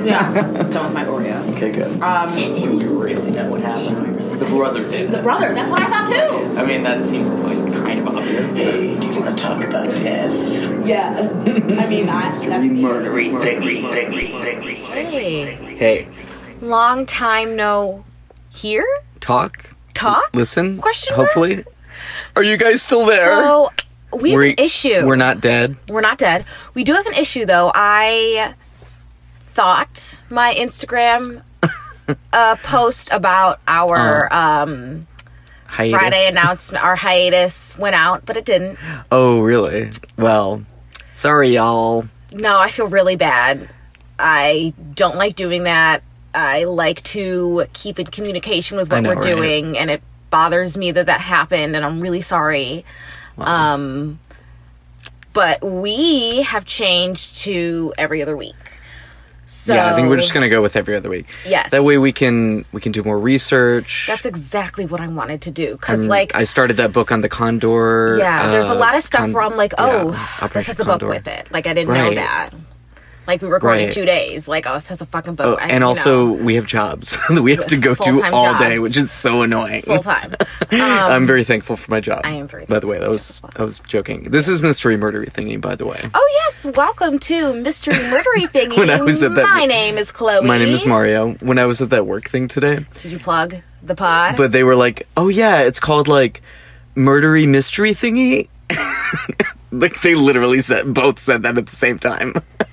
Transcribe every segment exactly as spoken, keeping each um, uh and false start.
Yeah, done with my Oreo. Okay, good. Um, Do you really know what happened? The brother did. the brother. That's what I thought too. I mean, that seems like kind of obvious. Hey, do you want to talk about death? Yeah. I mean, I. That's, Murdery thingy, thingy, thingy. Hey, Hey, long time no hear? talk? Talk? Listen? Question mark? Hopefully. Are you guys still there? So, we have We're- an issue. We're not dead. We're not dead. We do have an issue, though. I thought my Instagram uh, post about our um, Hiatus. Friday announcement, our hiatus went out, but it didn't. Oh, really? Well, sorry, y'all. No, I feel really bad. I don't like doing that. I like to keep in communication with I what know, we're right? doing, and it bothers me that that happened, and I'm really sorry. Um, but we have changed to every other week. So Yeah, I think we're just gonna go with every other week. Yes. That way we can we can do more research. That's exactly what I wanted to do. Because, Um, like, I started that book on the Condor. yeah, there's a uh, lot of stuff Con- where I'm like, yeah, oh, this Operation has a Condor. book with it. Like, I didn't know Right. that. Like, we recorded Right. two days. Like, oh, this has a fucking book. Oh, I- and you also, know, we have jobs that we have to go to Full-time all day, jobs. which is so annoying. full time. I'm very thankful for my job. I am very By the way, that was I was joking. This is Mystery Murdery Thingy, by the way. Oh, yes. Welcome to Mystery Murdery Thingy. When I was at that- My name is Chloe. My name is Mario. When I was at that work thing today, Did you plug the pod? but they were like, "Oh yeah, it's called like Murdery Mystery Thingy." Like they literally said both said that at the same time.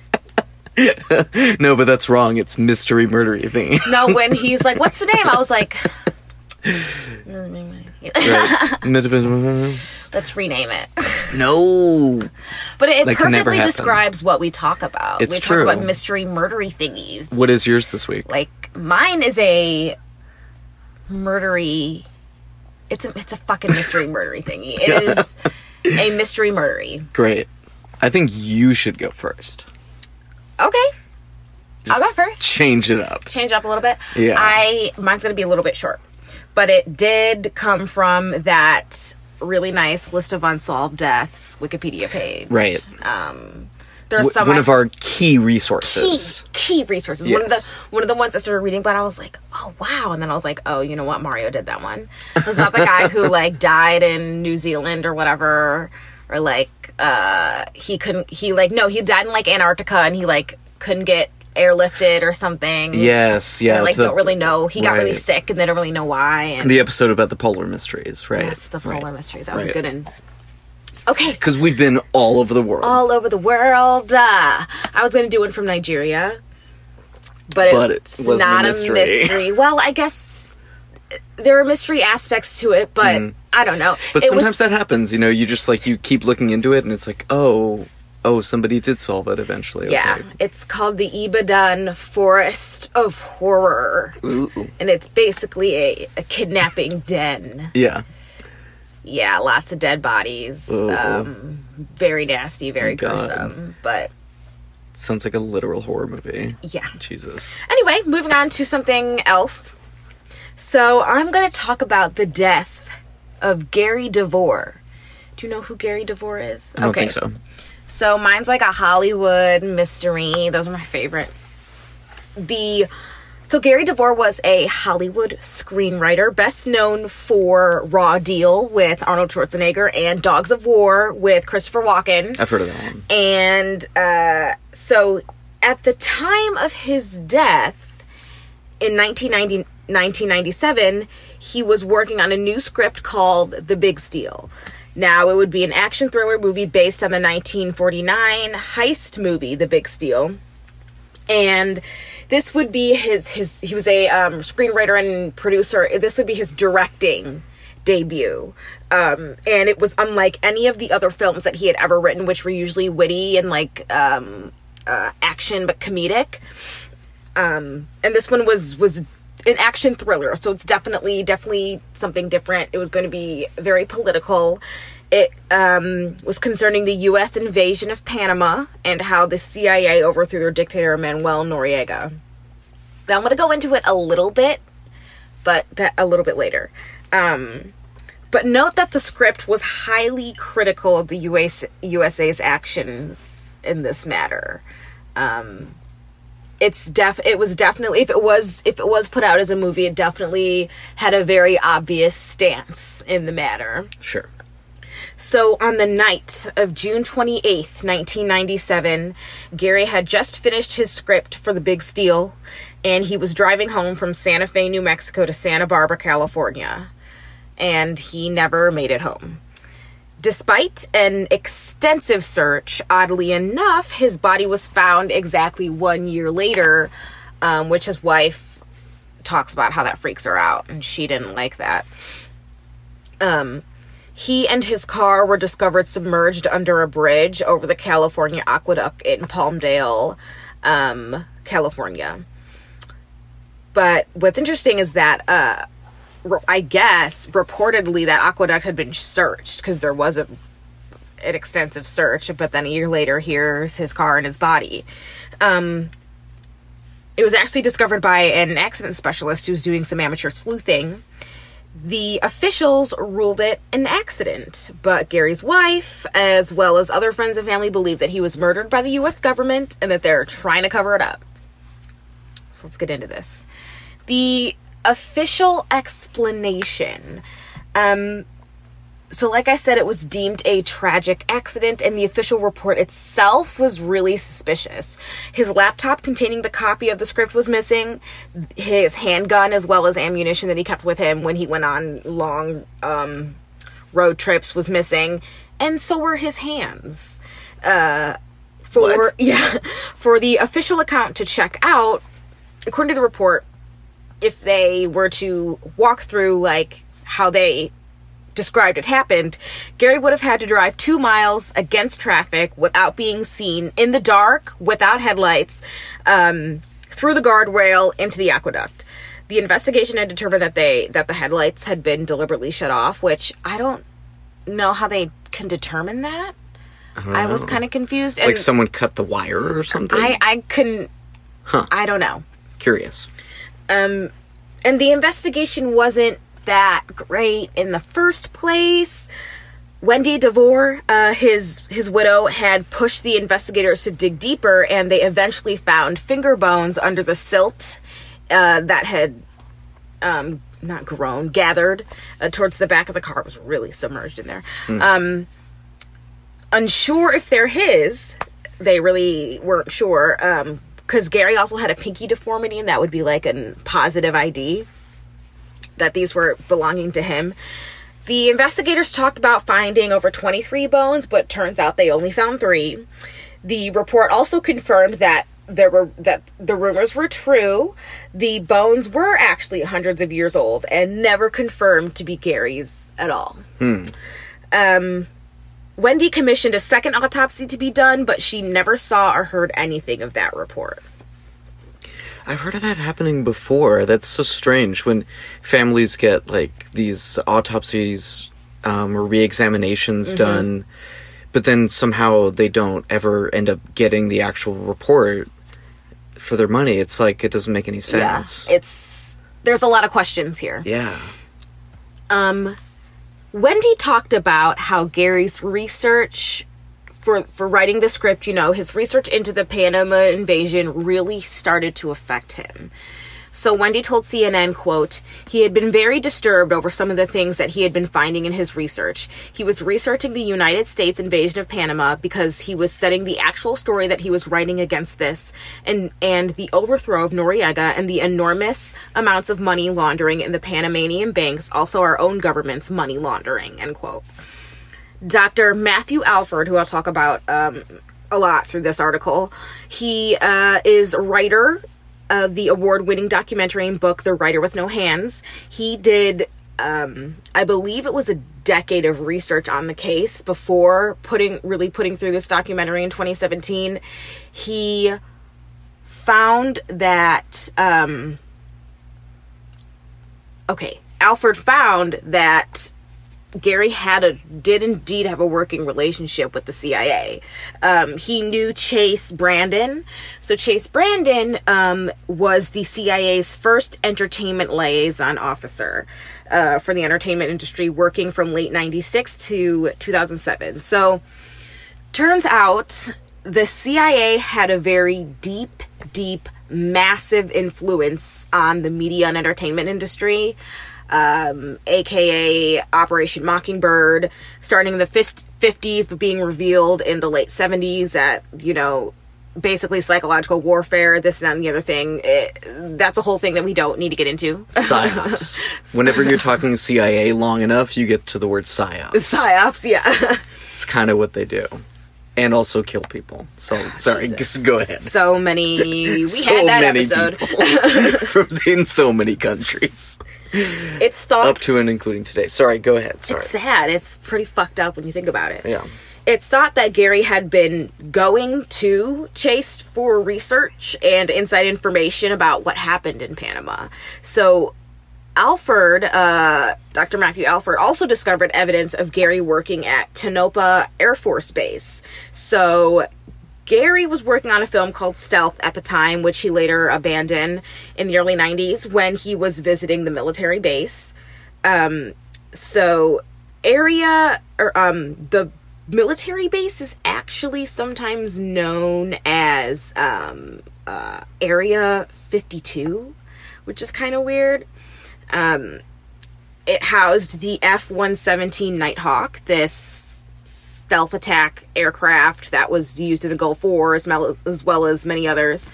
No, but that's wrong. It's Mystery Murdery Thingy. No, when he's like, what's the name? I was like, Right. let's rename it. No. But it That can never perfectly happen. describes what we talk about. It's we true. talk about mystery murdery thingies. What is yours this week? Like, mine is a murdery... It's a, it's a fucking mystery murdery thingy. It is a mystery murdery. Great. I think you should go first. Okay. I'll go Just first. Change it up. Change it up a little bit. Yeah. I mine's gonna be a little bit short, but it did come from that really nice list of unsolved deaths Wikipedia page. Right. There's W- some one I- of our key key resources. key resources. One of the Yes. one of the ones I started reading, but I was like, oh wow, and then I was like, oh, you know what? Mario did that one. It's not the guy who like died in New Zealand or whatever, or like uh he couldn't he like no he died in like Antarctica and he like couldn't get airlifted or something. Yes, yeah. They, like to the- don't really know. He got really right. sick and they don't really know why. And The episode about the polar mysteries, right? that's the Polar Right. Mysteries. That was Right. a good one. Okay. Because we've been all over the world. All over the world. Uh, I was going to do one from Nigeria, but, But it it's wasn't a not a mystery. mystery. Well, I guess there are mystery aspects to it, but I don't know. Mm. but It sometimes was, that happens, you know, you just like, you keep looking into it and it's like, oh, oh, somebody did solve it eventually. yeah, Okay. it's called the Ibadan Forest of Horror, Ooh. and it's basically a, a kidnapping den. Yeah. Yeah, lots of dead bodies. Ooh. Um, very nasty, very Oh, God. gruesome. But Sounds like a literal horror movie. yeah. Jesus. Anyway, moving on to something else. So I'm going to talk about the death of Gary DeVore. Do you know who Gary DeVore is? I don't think so. So mine's like a Hollywood mystery. Those are my favorite. The so Gary DeVore was a Hollywood screenwriter, best known for Raw Deal with Arnold Schwarzenegger and Dogs of War with Christopher Walken. I've heard of that one. And uh, so at the time of his death in nineteen ninety, nineteen ninety-seven, he was working on a new script called The Big Steal. Now, it would be an action thriller movie based on the nineteen forty-nine heist movie, The Big Steal. And this would be his, his he was a um, screenwriter and producer. This would be his directing debut. Um, and it was unlike any of the other films that he had ever written, which were usually witty and like um, uh, action but comedic. Um, and this one was was an action thriller, so it's definitely definitely something different. It was going to be very political. It um, was concerning the U S invasion of Panama and how the C I A overthrew their dictator Manuel Noriega. Now I'm going to go into it a little bit, but that a little bit later. Um, but note that the script was highly critical of the U S U S A's actions in this matter. Um, it's def it was definitely, if it was if it was put out as a movie, it definitely had a very obvious stance in the matter. Sure. So on the night of June twenty-eighth, nineteen ninety-seven, Gary had just finished his script for The Big Steal, and he was driving home from Santa Fe, New Mexico to Santa Barbara, California. And he never made it home. Despite an extensive search, oddly enough, his body was found exactly one year later, um, which his wife talks about how that freaks her out, and she didn't like that. Um, he and his car were discovered submerged under a bridge over the California Aqueduct in Palmdale, um, California. But what's interesting is that, uh, I guess, reportedly, that aqueduct had been searched because there was a, an extensive search, but then a year later, here's his car and his body. Um, it was actually discovered by an accident specialist who was doing some amateur sleuthing. The officials ruled it an accident, but Gary's wife, as well as other friends and family, believe that he was murdered by the U S government and that they're trying to cover it up. So let's get into this. The official explanation. Um, so like I said, it was deemed a tragic accident, and the official report itself was really suspicious. His laptop containing the copy of the script was missing. His handgun, as well as ammunition that he kept with him when he went on long um, road trips, was missing. And so were his hands. Uh, for What? yeah, for the official account to check out, according to the report, if they were to walk through, like, how they described it happened, Gary would have had to drive two miles against traffic without being seen, in the dark, without headlights, um, through the guardrail into the aqueduct. The investigation had determined that they that the headlights had been deliberately shut off, which I don't know how they can determine that. I, I was kind of confused. And Like someone cut the wire or something? I, I couldn't... Huh. I don't know. Curious. Um, and the investigation wasn't that great in the first place. Wendy DeVore, uh, his his widow, had pushed the investigators to dig deeper, and they eventually found finger bones under the silt uh, that had um, not grown, gathered uh, towards the back of the car. It was really submerged in there. Mm. Um, unsure if they're his, they really weren't sure. Um, Because Gary also had a pinky deformity, and that would be like a positive I D that these were belonging to him. The investigators talked about finding over twenty-three bones, but turns out they only found three. The report also confirmed that there were that the rumors were true. The bones were actually hundreds of years old and never confirmed to be Gary's at all. Hmm. Um, Wendy commissioned a second autopsy to be done, but she never saw or heard anything of that report. I've heard of that happening before. That's so strange when families get, like, these autopsies um, or re-examinations mm-hmm. done, but then somehow they don't ever end up getting the actual report for their money. It's like, it doesn't make any sense. Yeah, it's... There's a lot of questions here. Yeah. Um... Wendy talked about how Gary's research for for writing the script, you know, his research into the Panama invasion really started to affect him. So Wendy told C N N, quote, he had been very disturbed over some of the things that he had been finding in his research. He was researching the United States invasion of Panama because he was setting the actual story that he was writing against this and, and the overthrow of Noriega and the enormous amounts of money laundering in the Panamanian banks, also our own government's money laundering, end quote. Doctor Matthew Alford, who I'll talk about um, a lot through this article, he uh, is a writer of the award-winning documentary and book, The Writer with No Hands. He did, um, I believe it was a decade of research on the case before putting, really putting through this documentary in twenty seventeen. He found that, um, okay, Alford found that Gary had a did indeed have a working relationship with the C I A. Um, he knew Chase Brandon. So Chase Brandon um, was the C I A's first entertainment liaison officer uh, for the entertainment industry, working from late ninety-six to two thousand seven. So turns out the C I A had a very deep deep, massive influence on the media and entertainment industry, um, aka Operation Mockingbird, starting in the fifties but being revealed in the late seventies at, you know, basically psychological warfare, this and that and the other thing. It, that's a whole thing that we don't need to get into. Psyops. Whenever you're talking C I A long enough, you get to the word psyops. Psyops, yeah. It's kind of what they do. And also kill people. So, sorry, just go ahead. So many... We so had that many episode. people from in so many countries. It's thought... Up to and including today. Sorry, go ahead. Sorry. It's sad. It's pretty fucked up when you think about it. Yeah. It's thought that Gary had been going to Chase for research and inside information about what happened in Panama. So Alford, uh, Doctor Matthew Alford, also discovered evidence of Gary working at Tonopah Air Force Base. So Gary was working on a film called Stealth at the time, which he later abandoned in the early nineties when he was visiting the military base. Um, so area, or um, the military base is actually sometimes known as um, uh, Area fifty-two, which is kind of weird. Um, it housed the F one seventeen Nighthawk, this stealth attack aircraft that was used in the Gulf War as well as, as, well as many others.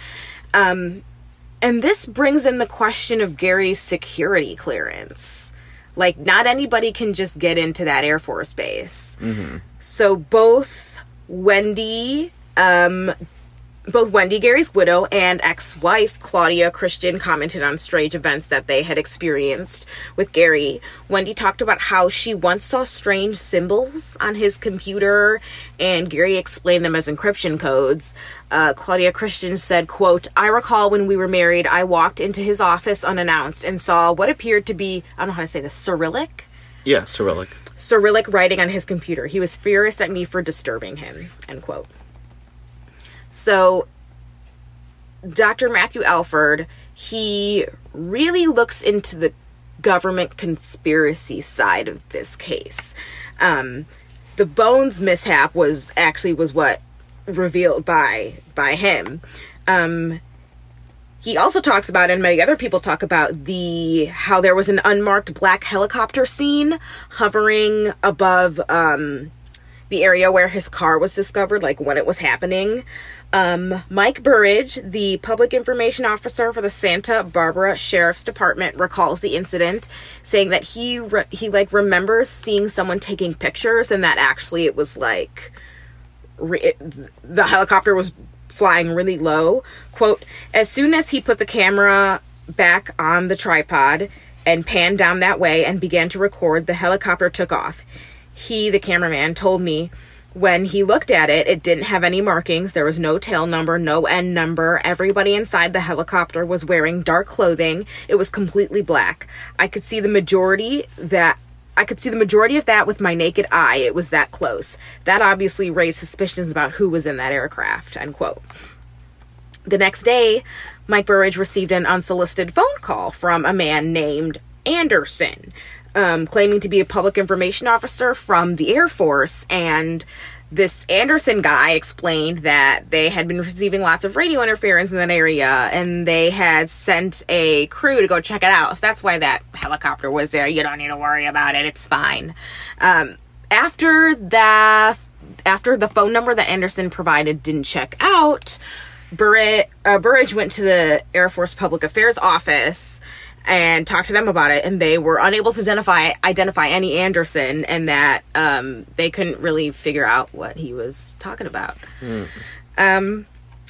Um, and this brings in the question of Gary's security clearance. Like, not anybody can just get into that Air Force base. Mm-hmm. So both Wendy, um, both Wendy, Gary's widow, and ex-wife Claudia Christian commented on strange events that they had experienced with Gary. Wendy talked about how she once saw strange symbols on his computer, and Gary explained them as encryption codes. Uh, Claudia Christian said, quote, "I recall when we were married, I walked into his office unannounced and saw what appeared to be, I don't know how to say this, Cyrillic? Yeah, Cyrillic. Cyrillic writing on his computer. He was furious at me for disturbing him," end quote. So, Doctor Matthew Alford, he really looks into the government conspiracy side of this case. Um, the Bones mishap was actually was what revealed by by him. Um, he also talks about, and many other people talk about, the how there was an unmarked black helicopter seen hovering above um, the area where his car was discovered, like when it was happening. Um, Mike Burridge, the public information officer for the Santa Barbara Sheriff's Department, recalls the incident, saying that he re- he like remembers seeing someone taking pictures, and that actually it was like re- it, the helicopter was flying really low. Quote, "As soon as he put the camera back on the tripod and panned down that way and began to record, the helicopter took off. He, the cameraman, told me when he looked at it, it didn't have any markings. There was no tail number, no end number. Everybody inside the helicopter was wearing dark clothing. It was completely black. I could see the majority that I could see the majority of that with my naked eye. It was that close. That obviously raised suspicions about who was in that aircraft," end quote. The next day, Mike Burridge received an unsolicited phone call from a man named Anderson, Um, claiming to be a public information officer from the Air Force, and this Anderson guy explained that they had been receiving lots of radio interference in that area, and they had sent a crew to go check it out. So that's why that helicopter was there. You don't need to worry about it. It's fine. Um, after that, after the phone number that Anderson provided didn't check out, Burridge, uh, Burridge went to the Air Force Public Affairs office and talked to them about it, and they were unable to identify identify any Anderson, and that um, they couldn't really figure out what he was talking about. Mm. Um,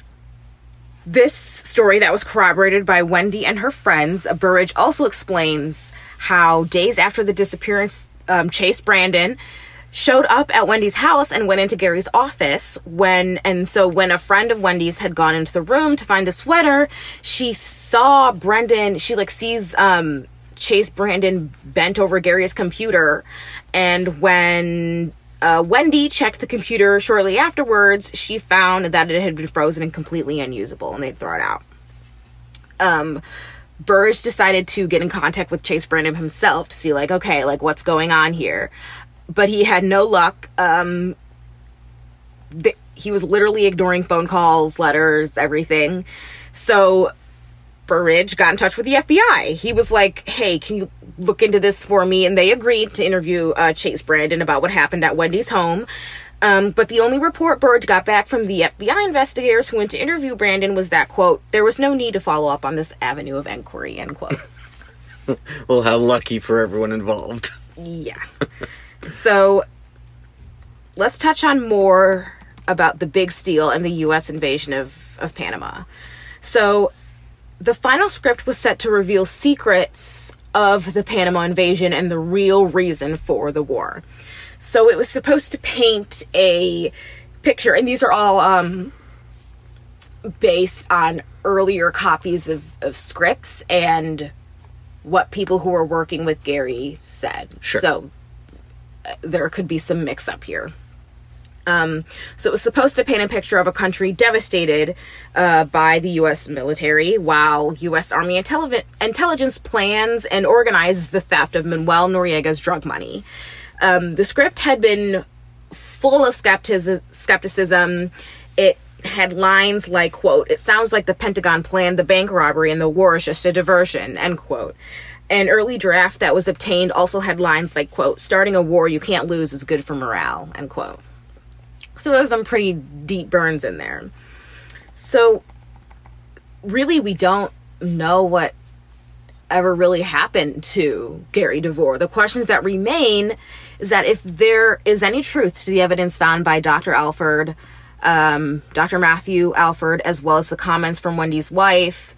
this story that was corroborated by Wendy and her friends, Burridge also explains how days after the disappearance, um, Chase Brandon showed up at Wendy's house and went into Gary's office when, and so when a friend of Wendy's had gone into the room to find a sweater, she saw Brendan, she like sees, um, Chase Brandon bent over Gary's computer, and when, uh, Wendy checked the computer shortly afterwards, she found that it had been frozen and completely unusable, and they'd throw it out. Um, Burridge decided to get in contact with Chase Brandon himself to see, like, okay, like, what's going on here? But he had no luck. Um, th- he was literally ignoring phone calls, letters, everything. So Burridge got in touch with the F B I. He was like, hey, can you look into this for me? And they agreed to interview uh, Chase Brandon about what happened at Wendy's home. Um, but the only report Burridge got back from the F B I investigators who went to interview Brandon was that, quote, there was no need to follow up on this avenue of inquiry, end quote. Well, how lucky for everyone involved. Yeah. So let's touch on more about the big steal and the U S invasion of, of Panama. So the final script was set to reveal secrets of the Panama invasion and the real reason for the war. So it was supposed to paint a picture, and these are all um, based on earlier copies of, of scripts and what people who were working with Gary said. Sure. So uh, there could be some mix-up here. Um, so it was supposed to paint a picture of a country devastated uh, by the U S military, while U S Army intelli- intelligence plans and organizes the theft of Manuel Noriega's drug money. Um, the script had been full of skepticism, skepticism. It had lines like, quote, it sounds like the Pentagon planned the bank robbery and the war is just a diversion, end quote. An early draft that was obtained also had lines like, quote, starting a war you can't lose is good for morale, end quote. So there was some pretty deep burns in there. So really we don't know what ever really happened to Gary DeVore. The questions that remain is that if there is any truth to the evidence found by Doctor Alford, um, Doctor Matthew Alford, as well as the comments from Wendy's wife,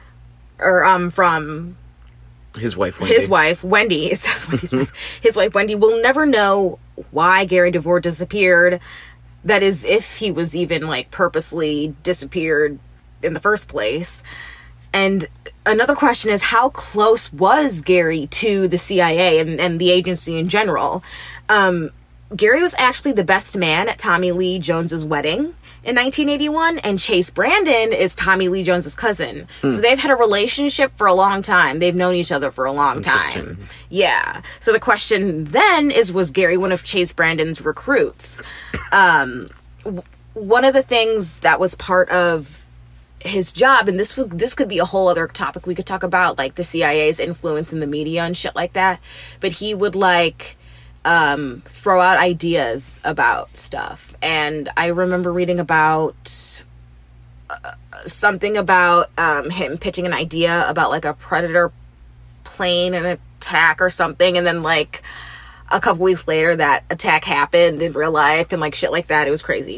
or um, from his wife, Wendy. His wife, Wendy. It says Wendy's wife. His wife, Wendy, will never know why Gary DeVore disappeared. That is, if he was even, like, purposely disappeared in the first place. And another question is, how close was Gary to the C I A and, and the agency in general? Um, Gary was actually the best man at Tommy Lee Jones's wedding in nineteen eighty-one, and Chase Brandon is Tommy Lee Jones's cousin. Mm. So they've had a relationship for a long time. They've known each other for a long time. Yeah. So the question then is, was Gary one of Chase Brandon's recruits? Um, w- one of the things that was part of his job, and this would this could be a whole other topic we could talk about, like the C I A's influence in the media and shit like that, but he would like um throw out ideas about stuff. And I remember reading about uh, something about um him pitching an idea about like a Predator plane and attack or something, and then like a couple weeks later that attack happened in real life and like shit like that. It was crazy.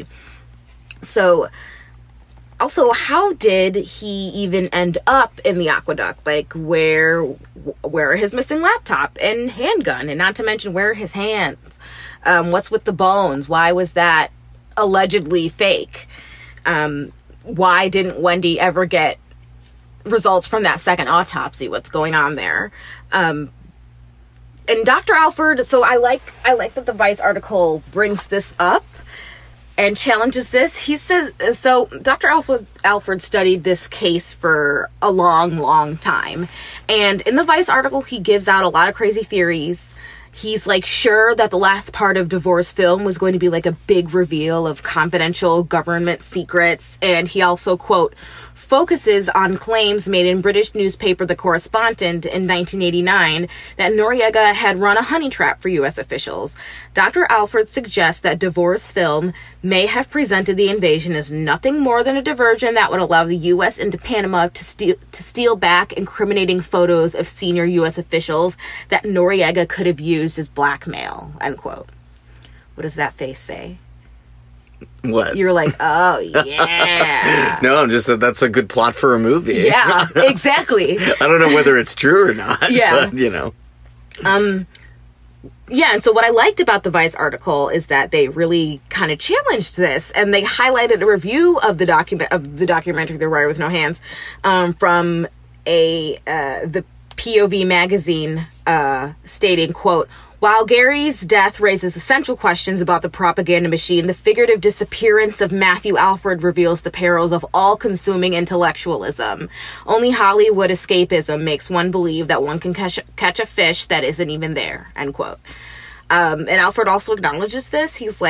So also, how did he even end up in the aqueduct? Like, where where are his missing laptop and handgun? And not to mention, where are his hands? Um, what's with the bones? Why was that allegedly fake? Um, why didn't Wendy ever get results from that second autopsy? What's going on there? Um, and Doctor Alford, so I like I like that the Vice article brings this up and challenges this. He says, so Doctor Alford, Alford studied this case for a long, long time. And in the Vice article, he gives out a lot of crazy theories. He's like sure that the last part of DeVore's film was going to be like a big reveal of confidential government secrets. And he also, quote, focuses on claims made in British newspaper The Correspondent in nineteen eighty-nine that Noriega had run a honey trap for U S officials. Doctor Alford suggests that DeVore's film may have presented the invasion as nothing more than a diversion that would allow the U S into Panama to steal, to steal back incriminating photos of senior U S officials that Noriega could have used as blackmail, end quote. What does that face say? What? You're like, oh, yeah. No, I'm just that that's a good plot for a movie. Yeah, exactly. I don't know whether it's true or not. Yeah. But, you know. Um, yeah, and so what I liked about the Vice article is that they really kind of challenged this, and they highlighted a review of the document of the documentary The Writer with No Hands um, from a uh, the P O V magazine uh, stating, quote, while Gary's death raises essential questions about the propaganda machine, the figurative disappearance of Matthew Alford reveals the perils of all-consuming intellectualism. Only Hollywood escapism makes one believe that one can catch, catch a fish that isn't even there, end quote. Um, and Alford also acknowledges this. He's like,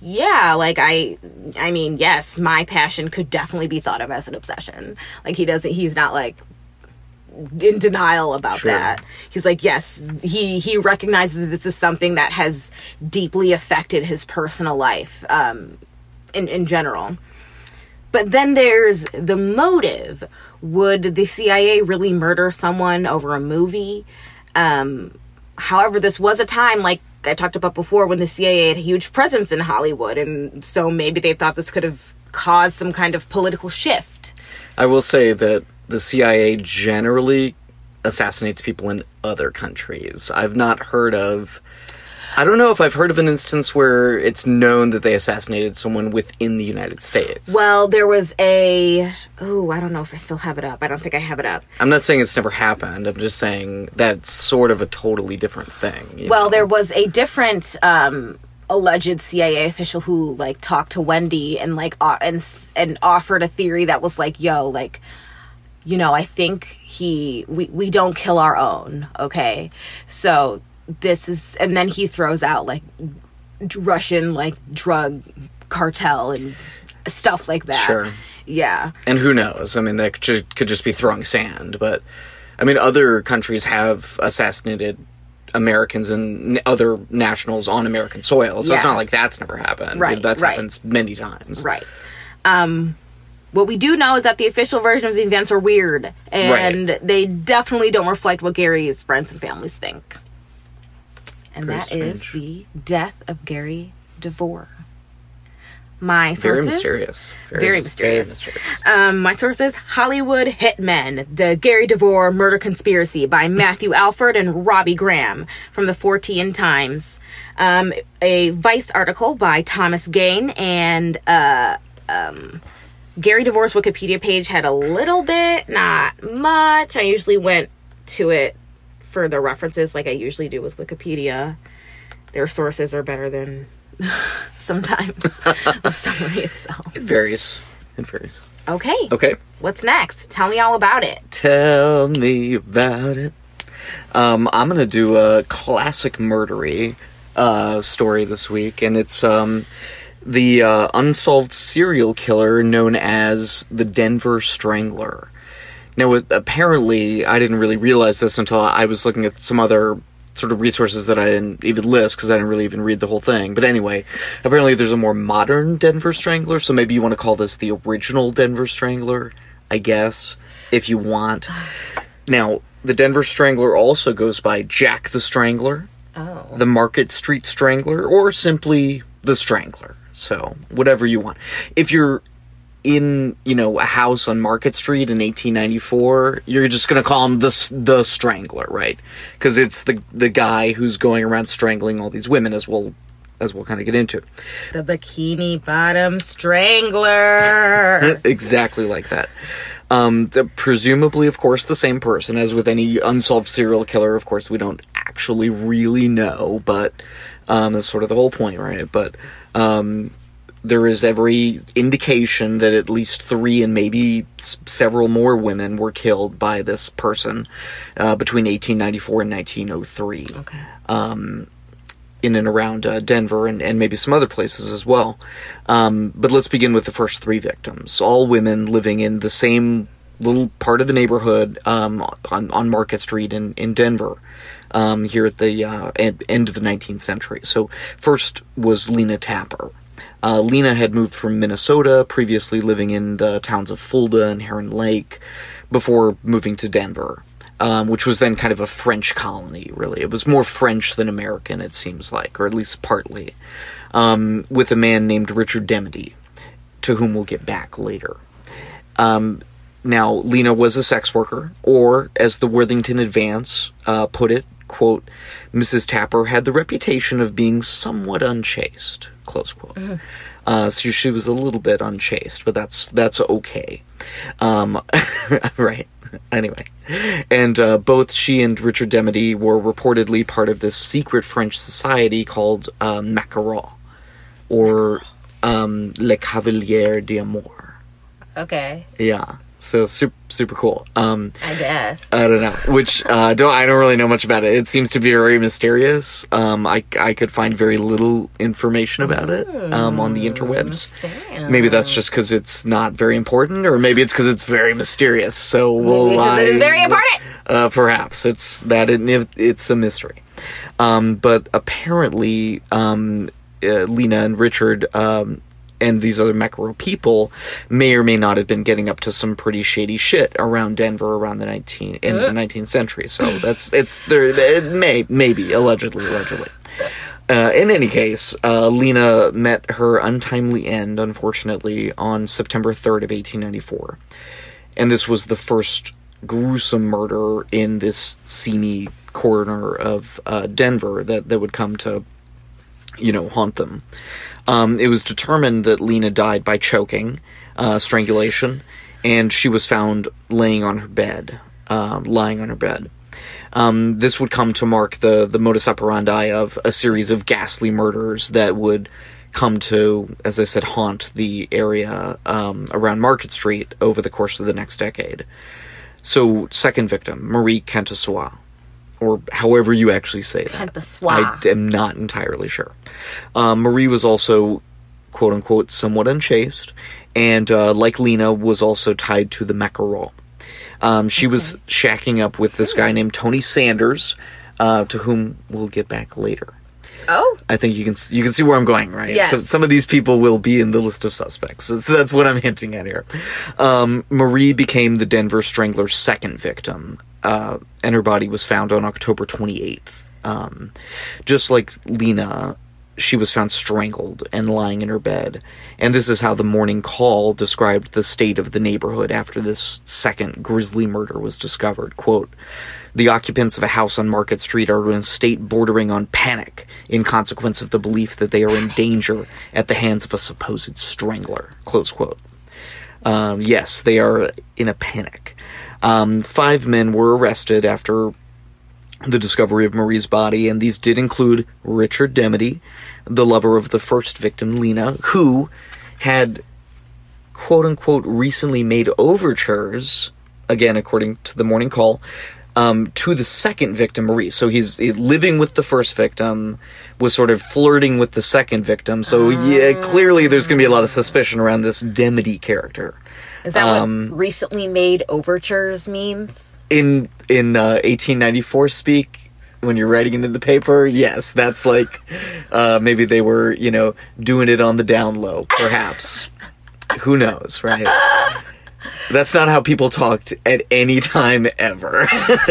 yeah, like I, I mean, yes, my passion could definitely be thought of as an obsession. Like he doesn't, he's not like in denial about Sure. that. He's like, yes, he he recognizes this is something that has deeply affected his personal life, um, in in general. But then there's the motive. Would the C I A really murder someone over a movie? Um, however, this was a time, like I talked about before, when the C I A had a huge presence in Hollywood, and so maybe they thought this could have caused some kind of political shift. I will say that the C I A generally assassinates people in other countries. I've not heard of... I don't know if I've heard of an instance where it's known that they assassinated someone within the United States. Well, there was a... Oh, I don't know if I still have it up. I don't think I have it up. I'm not saying it's never happened. I'm just saying that's sort of a totally different thing. you Well, know? there was a different um, alleged C I A official who, like, talked to Wendy and, like, uh, and s- and offered a theory that was like, yo, like, you know, I think he... We, we don't kill our own, okay? So... This is, and then he throws out like Russian like drug cartel and stuff like that. Sure. Yeah. And who knows? I mean, that could just, could just be throwing sand. But, I mean, other countries have assassinated Americans and n- other nationals on American soil. So it's Yeah. not like that's never happened. Right, That's right. happened many times. Right. Um, what we do know is that the official version of the events are weird, and Right. they definitely don't reflect what Gary's friends and families think. And Very that is strange. the death of Gary DeVore. My Very sources... mysterious. Very mys- mysterious. Very mysterious. Um, my sources: Hollywood Hitmen, The Gary DeVore Murder Conspiracy by Matthew Alford and Robbie Graham from the Fortean Times. Um, a Vice article by Thomas Gain, and uh, um, Gary DeVore's Wikipedia page had a little bit, not much. I usually went to it for the references like I usually do with Wikipedia. Their sources are better than sometimes the summary itself. It varies. It varies. Okay. Okay. What's next? Tell me all about it. Tell me about it. Um, I'm gonna do a classic murdery uh, story this week, and it's um, the uh, unsolved serial killer known as the Denver Strangler. Now, apparently, I didn't really realize this until I was looking at some other sort of resources that I didn't even list, because I didn't really even read the whole thing. But anyway, apparently there's a more modern Denver Strangler, so maybe you want to call this the original Denver Strangler, I guess, if you want. Now, the Denver Strangler also goes by Jack the Strangler, Oh. the Market Street Strangler, or simply the Strangler. So, whatever you want. If you're in, you know, a house on Market Street in eighteen ninety-four, you're just gonna call him the the Strangler, right? Because it's the the guy who's going around strangling all these women, as we'll as we'll kind of get into. The Bikini Bottom Strangler. Exactly like that. Um, the, presumably, of course, the same person. As with any unsolved serial killer, of course, we don't actually really know, but um, that's sort of the whole point, right? But um, there is every indication that at least three and maybe s- several more women were killed by this person uh, between eighteen ninety-four and nineteen oh three. Okay. Um, in and around uh, Denver and, and maybe some other places as well. Um, but let's begin with the first three victims. All women living in the same little part of the neighborhood um, on, on Market Street in, in Denver um, here at the uh, end, end of the nineteenth century. So first was Lena Tapper. Uh, Lena had moved from Minnesota, previously living in the towns of Fulda and Heron Lake, before moving to Denver. Um, which was then kind of a French colony, really. It was more French than American, it seems like, or at least partly, um, with a man named Richard Demedy, to whom we'll get back later. Um, now, Lena was a sex worker, or, as the Worthington Advance uh, put it, quote, Missus Tapper had the reputation of being somewhat unchaste, close quote. Mm-hmm. Uh, so she was a little bit unchaste, but that's that's okay. Um, right. Anyway. And uh, both she and Richard Demedy were reportedly part of this secret French society called uh, Macaron, or um, Les Cavaliers d'Amour. Okay. Yeah. So super super cool. Um, I guess. I don't know. Which uh, don't I don't really know much about it. It seems to be very mysterious. Um, I I could find very little information about it um, on the interwebs. Damn. Maybe that's just because it's not very important, or maybe it's because it's very mysterious. So we'll Maybe 'cause it is very important. Uh, perhaps it's that it, it's a mystery. Um, but apparently, um, uh, Lena and Richard. Um, and these other Mackerel people may or may not have been getting up to some pretty shady shit around Denver around the nineteen in the nineteenth century. So that's it's there. It may maybe allegedly allegedly. Uh, in any case, uh, Lena met her untimely end, unfortunately, on September third of eighteen ninety-four, and this was the first gruesome murder in this seamy corner of uh, Denver that that would come to, you know, haunt them. Um, it was determined that Lena died by choking, uh, strangulation, and she was found laying on her bed, um, lying on her bed. Um, this would come to mark the, the modus operandi of a series of ghastly murders that would come to, as I said, haunt the area um, around Market Street over the course of the next decade. So, second victim, Marie Kentasois. Or however you actually say that. Kentasois. I am not entirely sure. Um, Marie was also, quote-unquote, somewhat unchaste, and, uh, like Lena, was also tied to the Mackerel. Um, she okay. was shacking up with this guy named Tony Sanders, uh, to whom we'll get back later. Oh? I think you can you can see where I'm going, right? Yes. So some of these people will be in the list of suspects. So that's what I'm hinting at here. Um, Marie became the Denver Strangler's second victim. Uh, and her body was found on October twenty-eighth. Um, just like Lena, she was found strangled and lying in her bed. And this is how the Morning Call described the state of the neighborhood after this second grisly murder was discovered. Quote, "The occupants of a house on Market Street are in a state bordering on panic in consequence of the belief that they are in danger at the hands of a supposed strangler." Close quote. Um, yes, they are in a panic. Um, five men were arrested after the discovery of Marie's body, and these did include Richard Demedy, the lover of the first victim, Lena, who had, quote-unquote, recently made overtures, again, according to the Morning Call, um, to the second victim, Marie. So he's living with the first victim, was sort of flirting with the second victim, so yeah, clearly there's going to be a lot of suspicion around this Demedy character. Is that um, what recently made overtures means? In in uh, eighteen ninety-four speak, when you're writing it in the paper, yes, that's like, uh, maybe they were, you know, doing it on the down low, perhaps. Who knows, right? That's not how people talked at any time ever.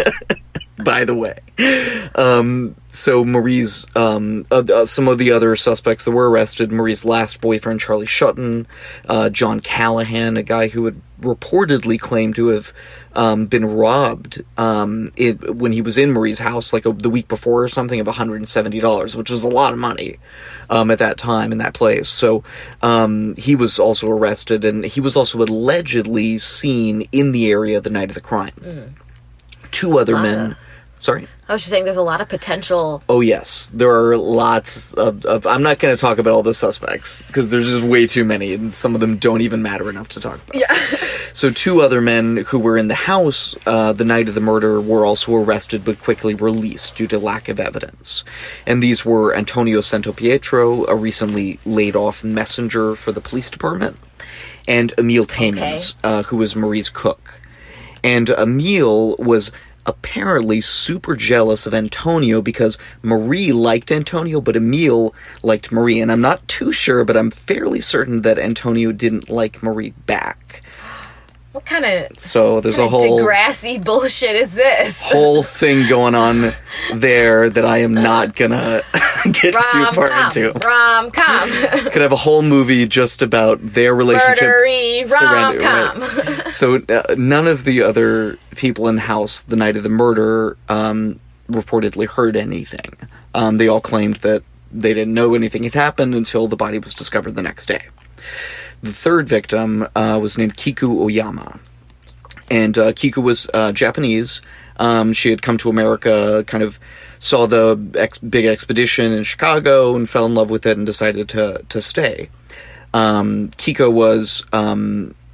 By the way. Um, so Marie's, um, uh, uh, some of the other suspects that were arrested, Marie's last boyfriend, Charlie Shutton, uh, John Callahan, a guy who had reportedly claimed to have, um, been robbed, um, it, when he was in Marie's house, like a, the week before or something, of one hundred seventy dollars, which was a lot of money, um, at that time in that place. So, um, he was also arrested, and he was also allegedly seen in the area the night of the crime. Mm. Two other men... Sorry? I was just saying there's a lot of potential... Oh, yes. There are lots of... of I'm not going to talk about all the suspects, because there's just way too many, and some of them don't even matter enough to talk about. Yeah. So two other men who were in the house uh, the night of the murder were also arrested, but quickly released due to lack of evidence. And these were Antonio Santopietro, a recently laid-off messenger for the police department, and Emil Taymans, okay. uh, who was Marie's cook. And Emil was... apparently super jealous of Antonio because Marie liked Antonio, but Emil liked Marie. And I'm not too sure, but I'm fairly certain that Antonio didn't like Marie back. What kind of so there's kind a whole Degrassi bullshit is this? Whole thing going on there that I am not gonna get rom too far com, into. Rom com. Could have a whole movie just about their relationship. Murdery rom com. Right? So uh, none of the other people in the house the night of the murder um, reportedly heard anything. Um, they all claimed that they didn't know anything had happened until the body was discovered the next day. The third victim uh, was named Kiku Oyama. And uh, Kiku was uh, Japanese. Um, she had come to America, kind of saw the ex- big expedition in Chicago and fell in love with it and decided to, to stay. Um, Kiko was um,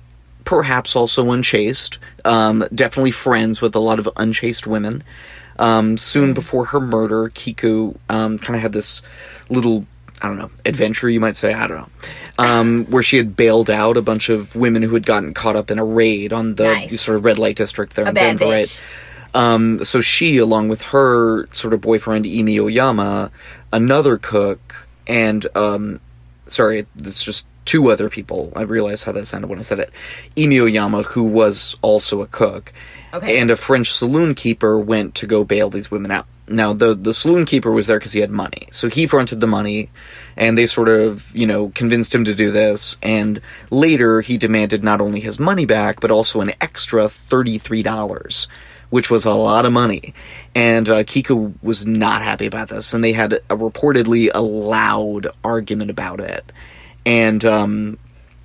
perhaps also unchaste. Um, definitely friends with a lot of unchaste women. Um, soon before her murder, Kiku um, kind of had this little, I don't know, adventure, you might say, I don't know, um, where she had bailed out a bunch of women who had gotten caught up in a raid on the Nice. sort of red light district there A in bad Denver, bitch. right? Um, so she, along with her sort of boyfriend, Imi Oyama, another cook, and, um, sorry, it's just two other people. I realized how that sounded when I said it. Imi Oyama, who was also a cook, Okay. and a French saloon keeper went to go bail these women out. Now, the, the saloon keeper was there because he had money. So he fronted the money, and they sort of, you know, convinced him to do this. And later, he demanded not only his money back, but also an extra thirty-three dollars, which was a lot of money. And uh, Kiku was not happy about this, and they had a, reportedly a loud argument about it. And um,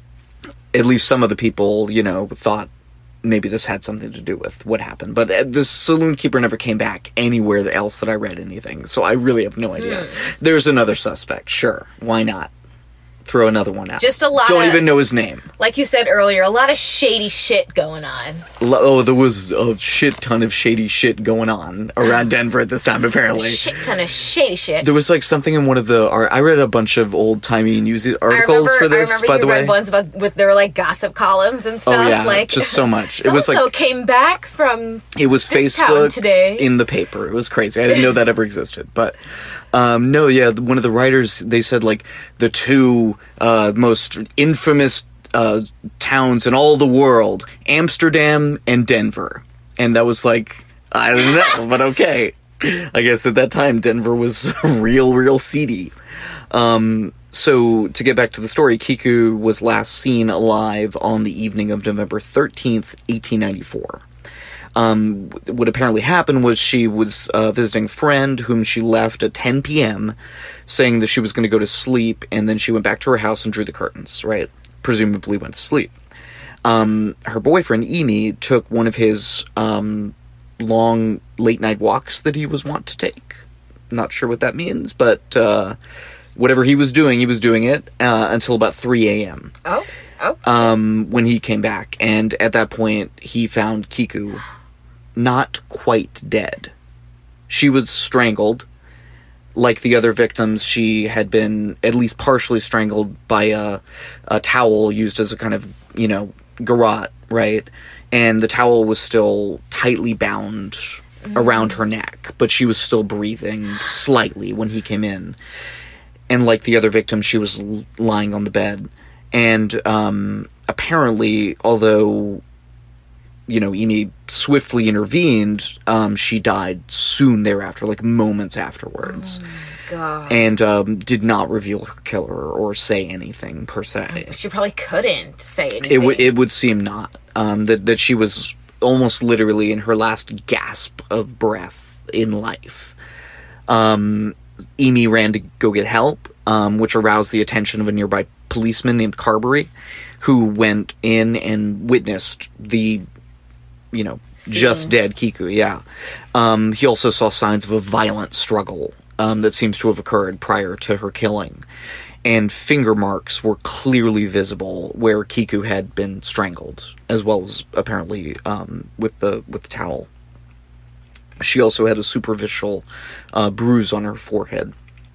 at least some of the people, you know, thought maybe this had something to do with what happened. But uh, the saloon keeper never came back anywhere else that I read anything, so I really have no idea. Hmm. There's another suspect, sure. Why not? Throw another one out. Just a lot Don't of- even know his name. Like you said earlier, a lot of shady shit going on. L- Oh, there was a shit ton of shady shit going on around Denver at this time, apparently. Shit ton of shady shit. There was like something in one of the... I read a bunch of old-timey news articles I remember, for this, I remember by you the read way. ones about with their like gossip columns and stuff. Oh, yeah, like just so much. It was so-and-so like... came back from It was this town Facebook today. in the paper. It was crazy. I didn't know that ever existed. But, um, no, yeah, one of the writers, they said, like, the two uh, most infamous uh, towns in all the world, Amsterdam and Denver. And that was like, I don't know, but okay. I guess at that time, Denver was real, real seedy. Um, so, to get back to the story, Kiku was last seen alive on the evening of November thirteenth, eighteen ninety-four. Um, what apparently happened was she was uh, visiting a friend whom she left at ten p.m., saying that she was going to go to sleep, and then she went back to her house and drew the curtains, right? Presumably went to sleep. Um, her boyfriend, Emi, took one of his um, long late-night walks that he was wont to take. Not sure what that means, but uh, whatever he was doing, he was doing it uh, until about three a.m. oh, oh. Um, when he came back, and at that point, he found Kiku not quite dead. She was strangled. Like the other victims, she had been at least partially strangled by a, a towel used as a kind of, you know, garrote, right? And the towel was still tightly bound around her neck, but she was still breathing slightly when he came in. And like the other victims, she was l- lying on the bed. And um, apparently, although, you know, Emi swiftly intervened, um, she died soon thereafter, like moments afterwards. God. And um, did not reveal her killer or say anything, per se. She probably couldn't say anything. It, w- it would seem not. Um, that, that she was almost literally in her last gasp of breath in life. Um, Emi ran to go get help, um, which aroused the attention of a nearby policeman named Carberry, who went in and witnessed the, you know, just dead Kiku, yeah. Um, he also saw signs of a violent struggle um, that seems to have occurred prior to her killing. And finger marks were clearly visible where Kiku had been strangled, as well as apparently um, with the with the towel. She also had a superficial uh, bruise on her forehead.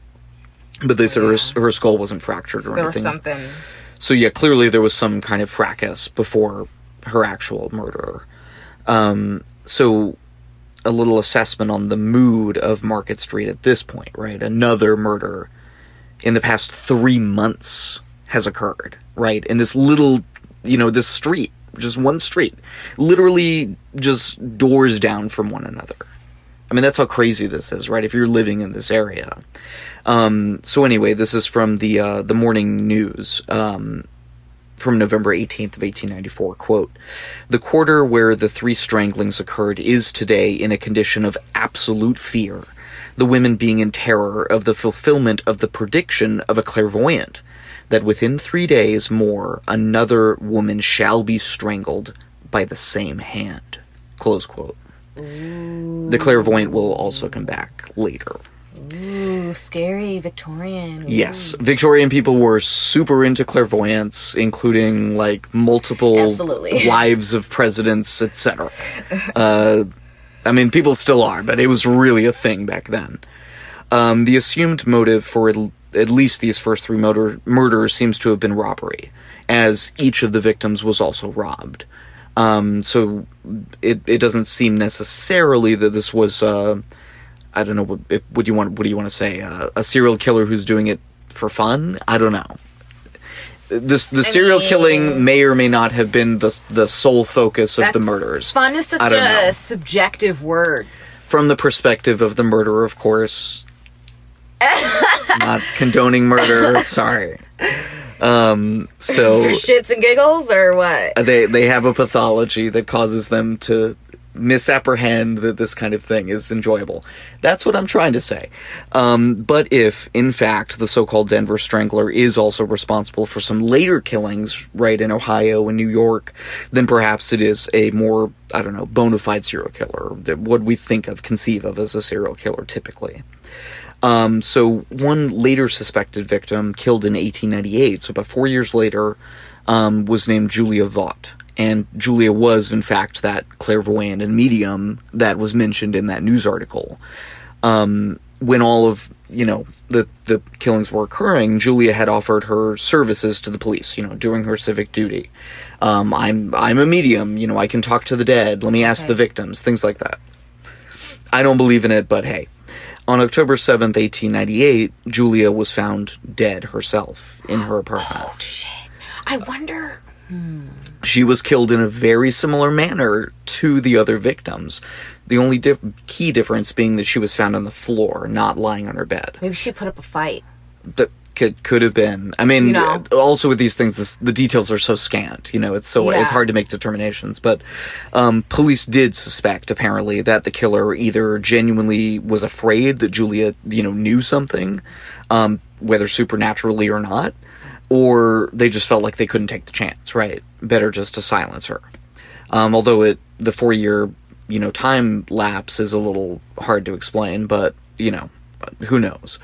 But they said yeah. her, her skull wasn't fractured or there was anything. something. So yeah, clearly there was some kind of fracas before her actual murder. Um, so a little assessment on the mood of Market Street at this point, right? Another murder in the past three months has occurred, right? In this little, you know, this street, just one street, literally just doors down from one another. I mean, that's how crazy this is, right? If you're living in this area. Um, so anyway, this is from the, uh, the Morning News, um, from November eighteenth of eighteen ninety-four, quote, "The quarter where the three stranglings occurred is today in a condition of absolute fear, the women being in terror of the fulfillment of the prediction of a clairvoyant, that within three days more another woman shall be strangled by the same hand." Close quote. The clairvoyant will also come back later. Ooh, scary Victorian. Ooh. Yes, Victorian people were super into clairvoyance, including like multiple Absolutely. wives of presidents, et cetera. Uh, I mean, people still are, but it was really a thing back then. Um, the assumed motive for at, at least these first three motor- murders seems to have been robbery, as each of the victims was also robbed. Um, so it it doesn't seem necessarily that this was, uh, I don't know, what, if, what do you want, what do you want to say, uh, a serial killer who's doing it for fun? I don't know. This the I serial mean, killing may or may not have been the the sole focus of the That's- murders. Fun is such I don't a know. subjective word. From the perspective of the murderer, of course. Not condoning murder. Sorry. Um, so For shits and giggles, or what? they they have a pathology that causes them to misapprehend that this kind of thing is enjoyable. That's what I'm trying to say. Um, but if, in fact, the so-called Denver Strangler is also responsible for some later killings, right, in Ohio and New York, then perhaps it is a more, I don't know, bona fide serial killer. What we think of, conceive of as a serial killer typically. Um, so one later suspected victim, killed in eighteen ninety-eight, so about four years later, um, was named Julia Vaught. And Julia was, in fact, that clairvoyant and medium that was mentioned in that news article. Um, when all of, you know, the, the killings were occurring, Julia had offered her services to the police, you know, doing her civic duty. Um, I'm, I'm a medium, you know, I can talk to the dead, let me ask Okay. the victims, things like that. I don't believe in it, but hey. On October seventh, eighteen ninety-eight, Julia was found dead herself in her apartment. Oh, shit. I wonder... She was killed in a very similar manner to the other victims. The only dif- key difference being that she was found on the floor, not lying on her bed. Maybe she put up a fight. That could could have been. I mean, You know. also with these things, this, the details are so scant. You know, it's so Yeah. it's hard to make determinations. But um, police did suspect, apparently, that the killer either genuinely was afraid that Julia, you know, knew something, um, whether supernaturally or not, or they just felt like they couldn't take the chance. Right, better just to silence her. Um, although it the four year you know time lapse is a little hard to explain, but you know, who knows.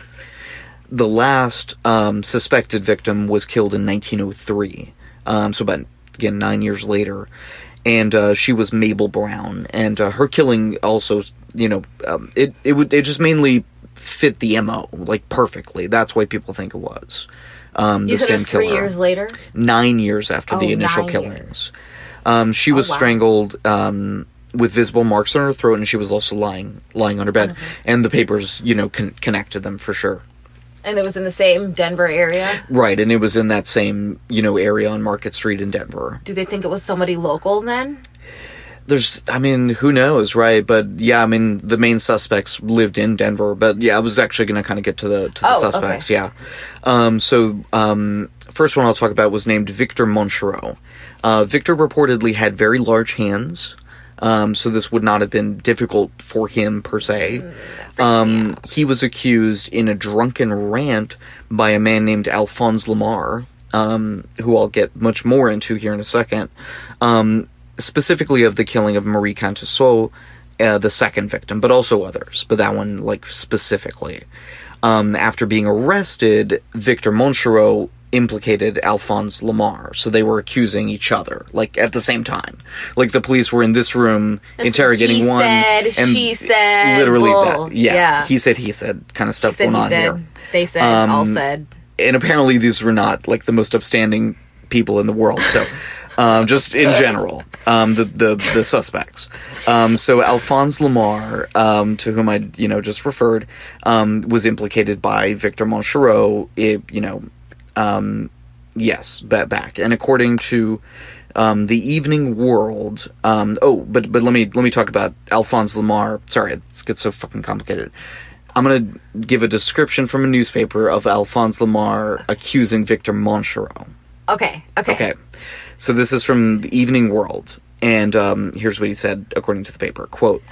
The last um, suspected victim was killed in nineteen oh three, um, so about, again, nine years later, and uh, she was Mabel Brown, and uh, her killing also, you know, um, it it would it just mainly fit the M O, like, perfectly. That's why people think it was um, the You said same it was three killer. years later? Nine years after the Oh, initial nine killings. Um, she was wow. strangled um, with visible marks on her throat, and she was also lying lying on her bed, and the papers, you know, con- connected them for sure. And it was in the same Denver area? Right, and it was in that same, you know, area on Market Street in Denver. Do they think it was somebody local then? There's, I mean, who knows, right? But yeah, I mean, the main suspects lived in Denver. But yeah, I was actually going to kind of get to the to the Oh, suspects. okay. Yeah. Um, so um, first one I'll talk about was named Victor Monchereau. Uh, Victor reportedly had very large hands. Um, so this would not have been difficult for him per se. Um, he was accused in a drunken rant by a man named Alphonse Lamar, um, who I'll get much more into here in a second, um, specifically of the killing of Marie Cantusseau, uh, the second victim, but also others, but that one, like, specifically. Um, after being arrested, Victor Monchereau implicated Alphonse Lamar, so they were accusing each other, like, at the same time. Like, the police were in this room interrogating he one, said, and she said, literally bull. that, yeah, Yeah. he said, he said, kind of stuff He said, going he on said, here. they said, Um, all said. And apparently these were not, like, the most upstanding people in the world, so, um, just in general, um, the, the, the suspects. Um, so Alphonse Lamar, um, to whom I, you know, just referred, um, was implicated by Victor Monchereau, it, you know, um, yes, ba- back. And according to, um, the Evening World, um, oh, but, but let me, let me talk about Alphonse Lamar. Sorry, it gets so fucking complicated. I'm going to give a description from a newspaper of Alphonse Lamar accusing Victor Monchereau. Okay, okay. Okay. So this is from the Evening World, and um, here's what he said, according to the paper. Quote,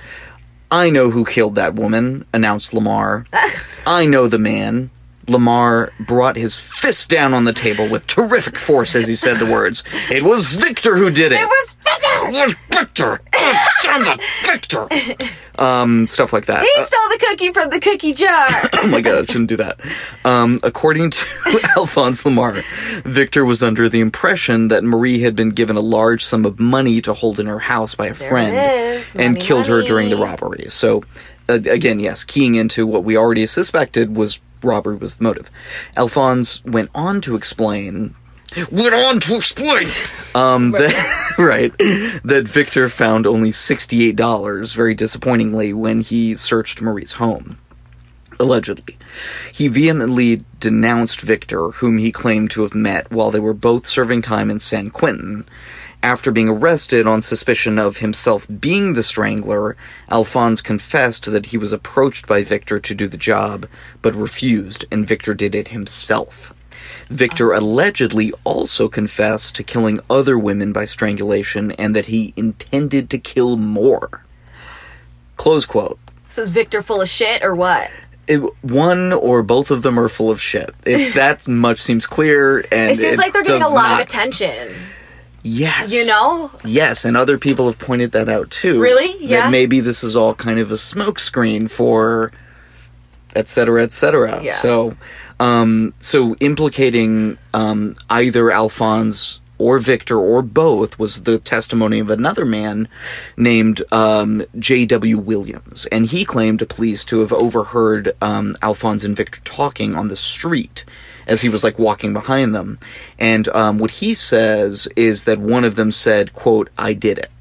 "I know who killed that woman," announced Lamar. "I know the man." Lamar brought his fist down on the table with terrific force as he said the words. "It was Victor who did it." It was Victor! It was Victor! God Alexander Victor. Um, stuff like that. He Uh, stole the cookie from the cookie jar. oh my god, I shouldn't do that. Um, according to Alphonse Lamar, Victor was under the impression that Marie had been given a large sum of money to hold in her house by a There friend it is. and Money, killed her money. during the robbery. So, uh, again, yes, keying into what we already suspected was robbery was the motive. Alphonse went on to explain went on to explain um, that, right, that Victor found only sixty-eight dollars, very disappointingly, when he searched Marie's home. Allegedly. He vehemently denounced Victor, whom he claimed to have met while they were both serving time in San Quentin. After being arrested on suspicion of himself being the strangler, Alphonse confessed that he was approached by Victor to do the job, but refused, and Victor did it himself. Victor allegedly also confessed to killing other women by strangulation and that he intended to kill more. Close quote. So is Victor full of shit or what? It, one or both of them are full of shit. It's that much seems clear, and It seems it like they're getting a does lot not- of attention. Yes. You know? Yes, and other people have pointed that out too. Really? Yeah. That maybe this is all kind of a smokescreen for et cetera, et cetera. Yeah. So, um, so implicating um, either Alphonse or Victor or both was the testimony of another man named um, J W Williams, and he claimed to police to have overheard um, Alphonse and Victor talking on the street as he was, like, walking behind them. And um, what he says is that one of them said, quote, "I did it."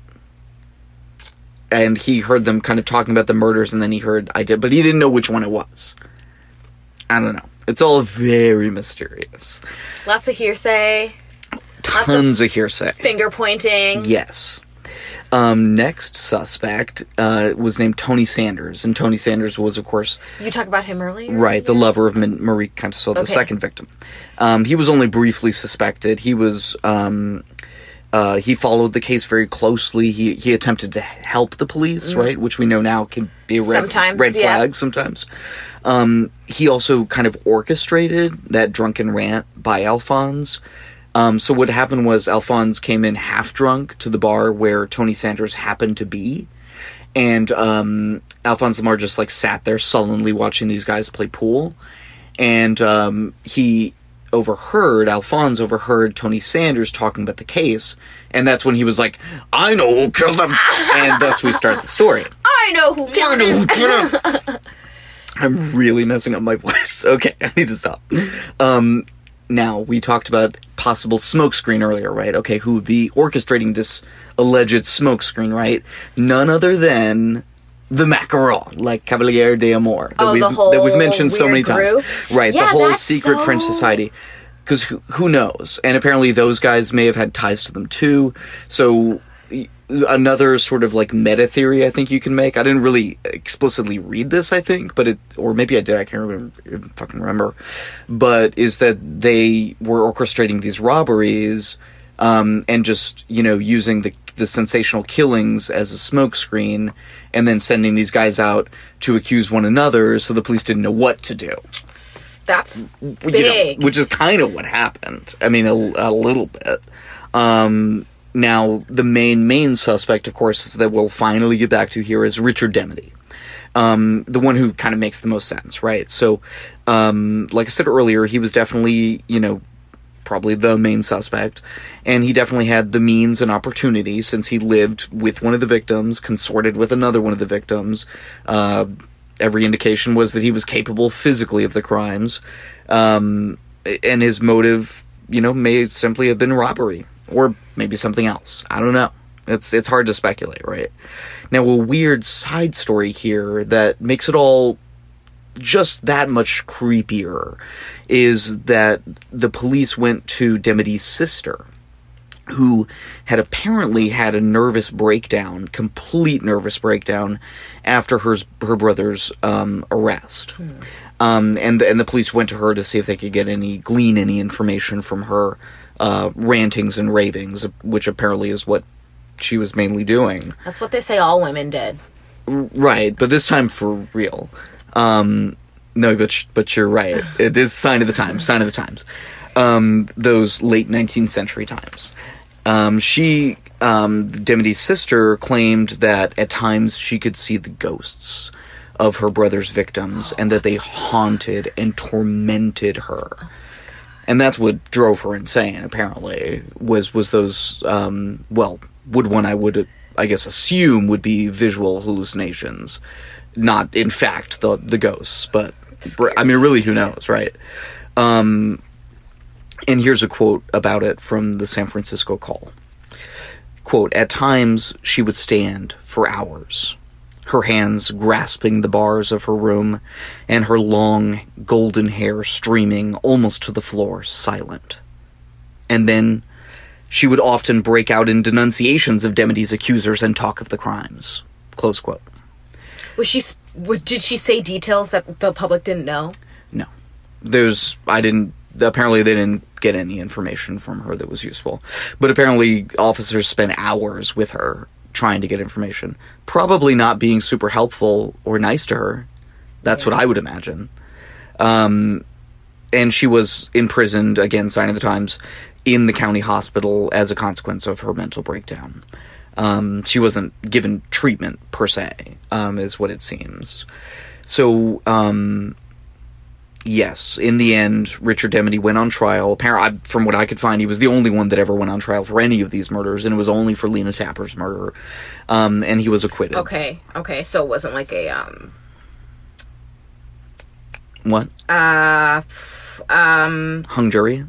And he heard them kind of talking about the murders, and then he heard, "I did," but he didn't know which one it was. I don't know. It's all very mysterious. Lots of hearsay, Tons of hearsay. finger pointing. Yes. Um, next suspect uh, was named Tony Sanders, and Tony Sanders was, of course, You talked about him earlier? right, the lover of Min- Marie Consuelo, the Okay. second victim. Um, he was only briefly suspected. He was, um, uh, he followed the case very closely. He he attempted to help the police, right, which we know now can be a red, Sometimes, red yeah. flag sometimes. Um, he also kind of orchestrated that drunken rant by Alphonse. Um, so what happened was Alphonse came in half drunk to the bar where Tony Sanders happened to be. And um, Alphonse Lamar just, like, sat there sullenly watching these guys play pool. And um, he overheard, Alphonse overheard Tony Sanders talking about the case. And that's when he was like, "I know who killed him." And thus we start the story. I know who killed him. I'm really messing up my voice. Okay, I need to stop. Um, now, we talked about possible smokescreen earlier, right? Okay, who would be orchestrating this alleged smokescreen, right? None other than the Macaron, like Cavalier de Amor, that, Oh, we've, the whole that we've mentioned so many weird times. group? Right, Yeah, the whole that's secret so- French society. Because who, who knows? And apparently those guys may have had ties to them too. So y- another sort of like meta theory I think you can make. I didn't really explicitly read this, I think, but it, or maybe I did, I can't remember, fucking remember. But is that they were orchestrating these robberies um, and just, you know, using the the sensational killings as a smokescreen, and then sending these guys out to accuse one another, so the police didn't know what to do. That's You big. know, which is kind of what happened. I mean, a, a little bit. Um, now, the main, main suspect, of course, is that we'll finally get back to here is Richard Demedy. Um, the one who kind of makes the most sense, right? So, um, like I said earlier, he was definitely, you know, probably the main suspect, and he definitely had the means and opportunity since he lived with one of the victims, consorted with another one of the victims. Uh, every indication was that he was capable physically of the crimes, um, and his motive, you know, may simply have been robbery, or maybe something else. I don't know. It's it's hard to speculate, right? Now, a weird side story here that makes it all just that much creepier is that the police went to Demedy's sister, who had apparently had a nervous breakdown, complete nervous breakdown, after her her brother's um, arrest. Hmm. Um, and, and the police went to her to see if they could get any, glean any information from her uh, rantings and ravings, which apparently is what she was mainly doing. That's what they say all women did. Right, but this time for real. Um, no, but sh- but you're right. It is sign of the times. Sign of the times. Um, those late nineteenth century times. Um, she um, Demity's sister claimed that at times she could see the ghosts of her brother's victims, and that they haunted and tormented her. And that's what drove her insane, apparently, was was those, um, well, would one I would, I guess, assume would be visual hallucinations. Not, in fact, the the ghosts, but, I mean, really, who knows, right? Um, and here's a quote about it from the San Francisco Call. Quote, "At times, she would stand for hours, her hands grasping the bars of her room, and her long, golden hair streaming almost to the floor, silent. And then she would often break out in denunciations of Demity's accusers and talk of the crimes." Close quote. Was she? Did she say details that the public didn't know? No. There's... I didn't... Apparently they didn't get any information from her that was useful. But apparently officers spent hours with her trying to get information. Probably not being super helpful or nice to her. That's yeah. what I would imagine. Um, and she was imprisoned, again, sign of the times, in the county hospital as a consequence of her mental breakdown. Um, she wasn't given treatment, per se, um, is what it seems. So, um... yes, in the end, Richard Demity went on trial. Apparently, from what I could find, he was the only one that ever went on trial for any of these murders, and it was only for Lena Tapper's murder. Um, and he was acquitted. Okay, okay, so it wasn't like a, um... What? Uh, um... Hung jury?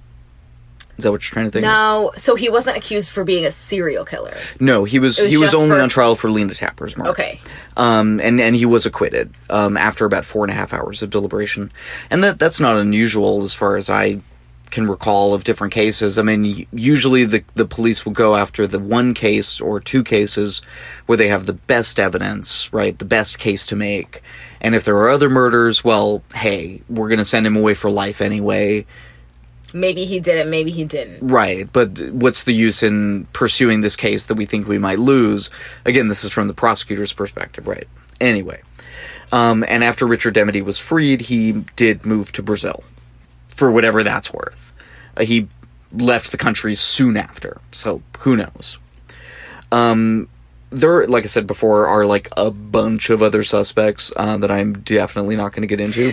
Is that what you're trying to think No, of? So he wasn't accused for being a serial killer. No, he was, was he was only for... on trial for Lena Tapper's murder. Okay. Um, and, and he was acquitted, um, after about four and a half hours of deliberation. And that, that's not unusual as far as I can recall of different cases. I mean, usually the, the police will go after the one case or two cases where they have the best evidence, right? The best case to make. And if there are other murders, well, hey, we're gonna send him away for life anyway. Maybe he did it, maybe he didn't. Right, but what's the use in pursuing this case that we think we might lose? Again, this is from the prosecutor's perspective, right? Anyway, um, and after Richard Demity was freed, he did move to Brazil, for whatever that's worth. Uh, he left the country soon after, so who knows? Um, there, like I said before, are like a bunch of other suspects uh, that I'm definitely not going to get into.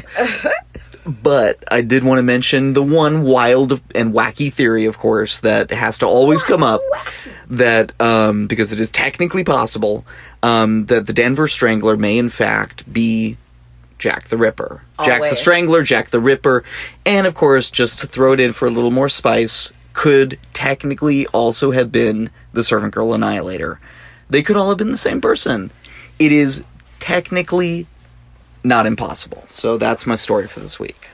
But I did want to mention the one wild and wacky theory, of course, that has to always come up, that, um, because it is technically possible, um, that the Denver Strangler may in fact be Jack the Ripper. Always. Jack the Strangler, Jack the Ripper, and of course, just to throw it in for a little more spice, could technically also have been the Servant Girl Annihilator. They could all have been the same person. It is technically not impossible. So that's my story for this week.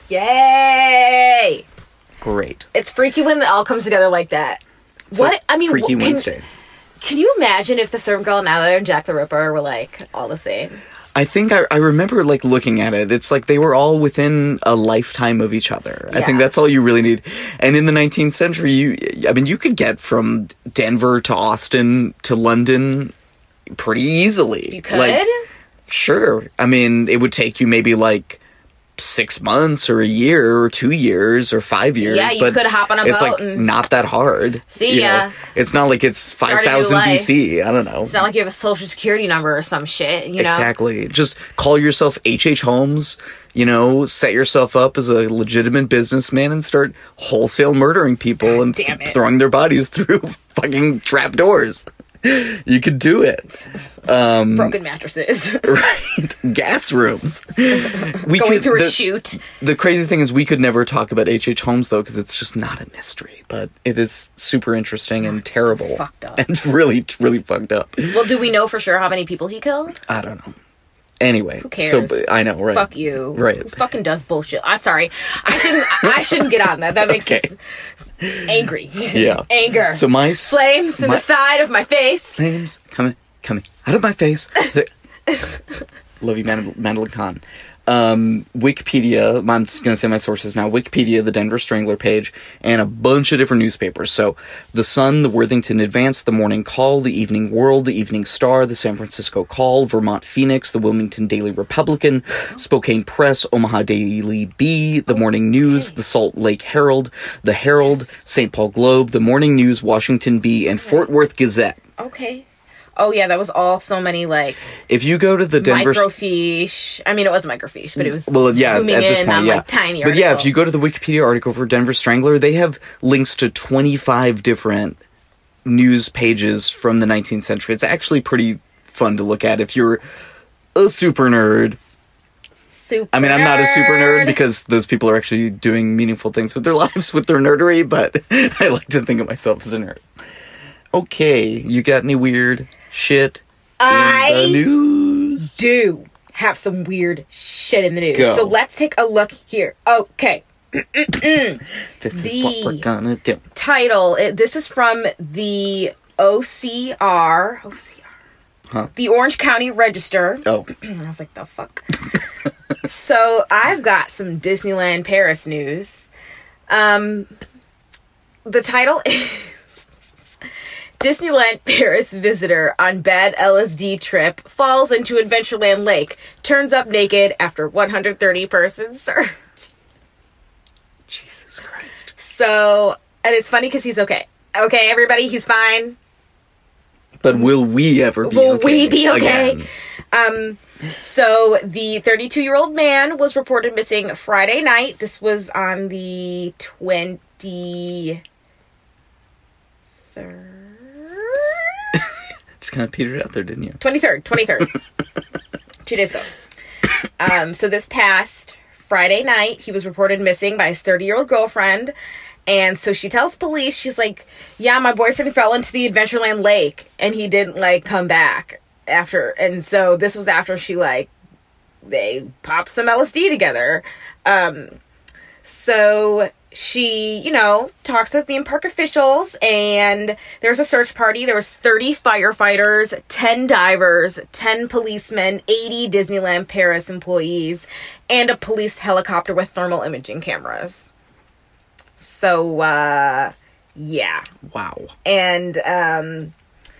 Yay! Great. It's freaky when it all comes together like that. It's what? like I mean, Freaky can, Wednesday. Can you imagine if the Servant Girl Annihilator and Jack the Ripper were like all the same? I think I, I remember like looking at it. It's like they were all within a lifetime of each other. Yeah. I think that's all you really need. And in the nineteenth century, you, I mean, you could get from Denver to Austin to London pretty easily. You could? Like, sure. I mean, it would take you maybe like six months or a year or two years or five years. Yeah, you but could hop on a it's boat like and not that hard. See you ya. know? It's not like it's Start a five new thousand life. B C. I don't know. It's not like you have a social security number or some shit, you know? Exactly. Just call yourself H H. Holmes, you know, set yourself up as a legitimate businessman and start wholesale murdering people and damn th- it. throwing their bodies through fucking trapdoors. You could do it. Um, Broken mattresses. right. Gas rooms. We Going could, through the, a chute. The crazy thing is we could never talk about H H. Holmes, though, because it's just not a mystery. But it is super interesting and It's terrible. fucked up. And really, really fucked up. Well, do we know for sure how many people he killed? I don't know. Anyway, Who cares? so I know, right? Fuck you. Right. Who fucking does bullshit? I'm sorry. I shouldn't. I shouldn't get on that. That makes Okay. me angry. Yeah. Anger. So my s- flames in my- the side of my face. Flames coming, coming out of my face. The- Love you, Mandel- Madeline Kahn. um, Wikipedia, I'm just going to say my sources now, Wikipedia, the Denver Strangler page, and a bunch of different newspapers. So, The Sun, the Worthington Advance, the Morning Call, the Evening World, the Evening Star, the San Francisco Call, Vermont Phoenix, the Wilmington Daily Republican, Spokane Press, Omaha Daily Bee, the Morning News, the Salt Lake Herald, the Herald, Saint Paul Globe, the Morning News, Washington Bee, and Fort Worth Gazette. Okay. Oh, yeah, that was all so many, like, if you go to the Denver... microfiche. I mean, it was microfiche, but it was well, yeah, zooming at this in point, on, yeah. like, tiny But yeah, if articles. you go to the Wikipedia article for Denver Strangler, they have links to twenty-five different news pages from the nineteenth century. It's actually pretty fun to look at if you're a super nerd. Super I mean, I'm not a super nerd nerd. because those people are actually doing meaningful things with their lives with their nerdery, but I like to think of myself as a nerd. Okay, you got any weird shit I in the news? do have some weird shit in the news. Go. So let's take a look here. Okay. This the- is what we're gonna do. Title. It, this is from the O C R. O C R. Huh? The Orange County Register. Oh, I was like, the fuck? So I've got some Disneyland Paris news. Um, the title is Disneyland Paris visitor on bad L S D trip falls into Adventureland Lake, turns up naked after one hundred thirty person search. Jesus Christ. So, and it's funny because he's okay. Okay, everybody, he's fine. But will we ever be Will okay? we be okay? again? Um, so the thirty-two-year-old man was reported missing Friday night. This was on the twenty-third. Just kind of petered out there, didn't you? twenty-third. twenty-third. Two days ago. Um, so this past Friday night, he was reported missing by his thirty-year-old girlfriend. And so she tells police, she's like, yeah, my boyfriend fell into the Adventureland Lake and he didn't, like, come back after. And so this was after she, like, they popped some L S D together. Um, so she, you know, talks to theme park officials, and there's a search party. There was thirty firefighters, ten divers, ten policemen, eighty Disneyland Paris employees, and a police helicopter with thermal imaging cameras. So, uh, yeah. Wow. And, um,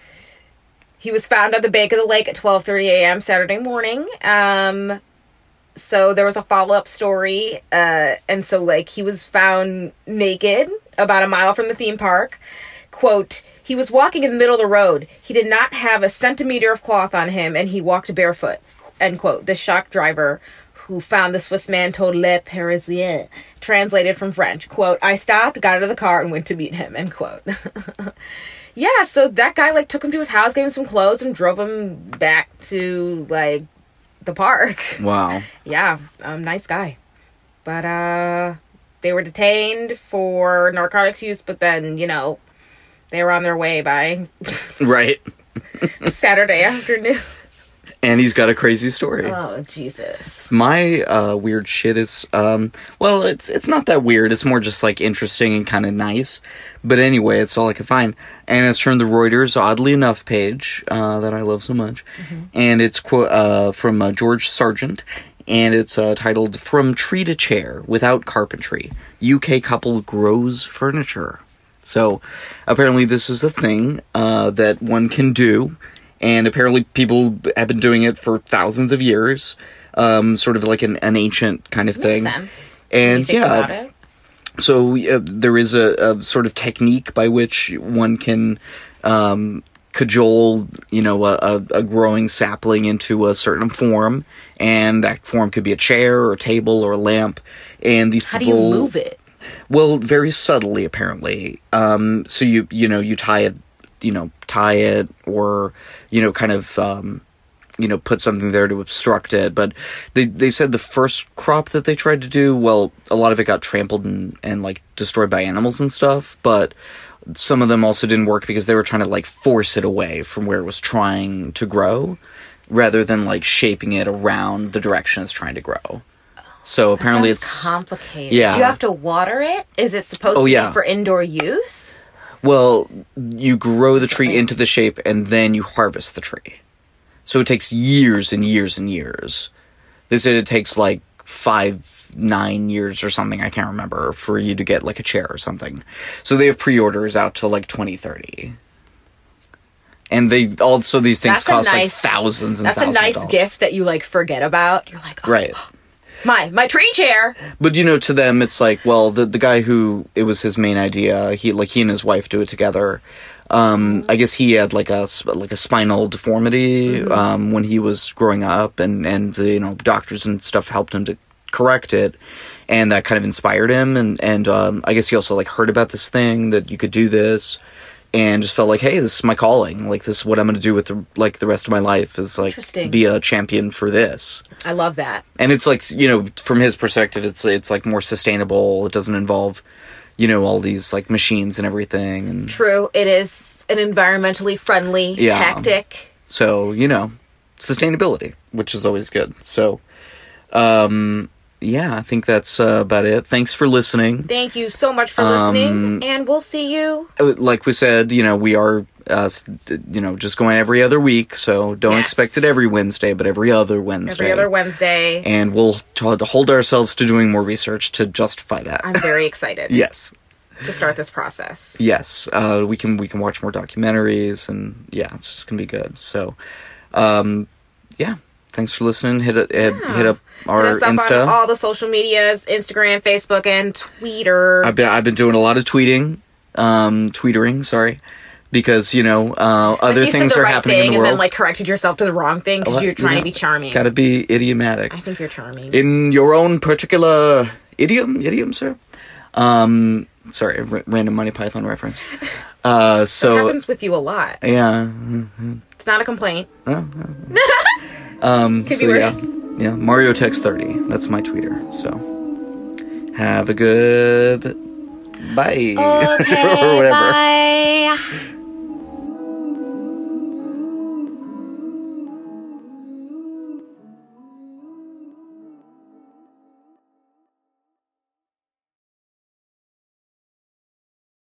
he was found at the bank of the lake at twelve thirty a.m. Saturday morning. Um, so there was a follow-up story. Uh, and so, like, he was found naked about a mile from the theme park. Quote, he was walking in the middle of the road. He did not have a centimeter of cloth on him, and he walked barefoot. End quote. The shock driver who found the Swiss man told Le Parisien, translated from French, quote, I stopped, got out of the car, and went to meet him, end quote. Yeah, so that guy, like, took him to his house, gave him some clothes, and drove him back to, like, the park. Wow. Yeah, um, nice guy. But, uh, they were detained for narcotics use, but then, you know, they were on their way by Right. Saturday afternoon. And he's got a crazy story. Oh, Jesus. My uh, weird shit is, um, well, it's it's not that weird. It's more just, like, interesting and kind of nice. But anyway, it's all I could find. And it's from the Reuters Oddly Enough page uh, that I love so much. Mm-hmm. And it's quote uh, from uh, George Sargent. And it's uh, titled, From Tree to Chair, Without Carpentry. U K Couple Grows Furniture. So, apparently this is a thing uh, that one can do. And apparently people have been doing it for thousands of years. Um, sort of like an, an ancient kind of thing. Makes sense. And When you think yeah, about it. so uh, there is a, a sort of technique by which one can um, cajole, you know, a, a, a growing sapling into a certain form. And that form could be a chair or a table or a lamp. And these How do people... you move it? Well, very subtly, apparently. Um, so you, you know, you tie it, you know, tie it or, you know, kind of, um, you know, put something there to obstruct it. But they, they said the first crop that they tried to do, well, a lot of it got trampled and, and, like, destroyed by animals and stuff. But some of them also didn't work because they were trying to, like, force it away from where it was trying to grow rather than, like, shaping it around the direction it's trying to grow. So apparently That sounds it's complicated. Yeah. Do you have to water it? Is it supposed Oh, to yeah. be for indoor use? Well, you grow the tree Sorry. into the shape and then you harvest the tree. So it takes years and years and years. They said it takes like five, nine years or something, I can't remember, for you to get like a chair or something. So they have pre-orders out till like twenty thirty. And they also, these things That's a cost nice- like thousands and That's a thousands of nice dollars. gift that you like forget about. You're like, oh, Right. my my tree chair. But you know, to them, it's like, well, the the guy who it was his main idea. He like he and his wife do it together. Um, I guess he had like a sp- like a spinal deformity Mm-hmm. um, when he was growing up, and and the you know doctors and stuff helped him to correct it, and that kind of inspired him. And and um, I guess he also like heard about this thing that you could do this, and just felt like, hey, this is my calling. Like this is what I'm going to do with the, like the rest of my life is like Interesting. be a champion for this. I love that. And it's like, you know, from his perspective, it's it's like more sustainable. It doesn't involve, you know, all these like machines and everything. And True, it is an environmentally friendly Yeah. tactic. so, you know, sustainability, which is always good. So, um, yeah, I think that's uh, about it. Thanks for listening. Thank you so much for Um, listening, and we'll see you. Like we said, you know, we are, uh, s- you know, just going every other week. So don't Yes. expect it every Wednesday, but every other Wednesday. Every other Wednesday. And we'll t- hold ourselves to doing more research to justify that. I'm very excited Yes. to start this process. Yes, uh, we can we can watch more documentaries, and yeah, it's just gonna be good. So, um, yeah, thanks for listening. Hit it, hit, hit up our Hit us up Insta. on all the social medias, Instagram, Facebook, and Twitter. I've been I've been doing a lot of tweeting, um, tweetering. Sorry, because you know uh, other you things said the are right happening thing in the and world. then like corrected yourself to the wrong thing because Well, you're you trying know, to be charming. Gotta be idiomatic I think you're charming. in your own particular idiom. Idiom, sir. Um, sorry, r- random Monty Python reference. Uh, It so happens with you a lot. yeah. It's not a complaint. Um, Could so be worse. yeah, yeah, Mario Text thirty. That's my tweeter. So have a good bye Okay, or whatever. bye.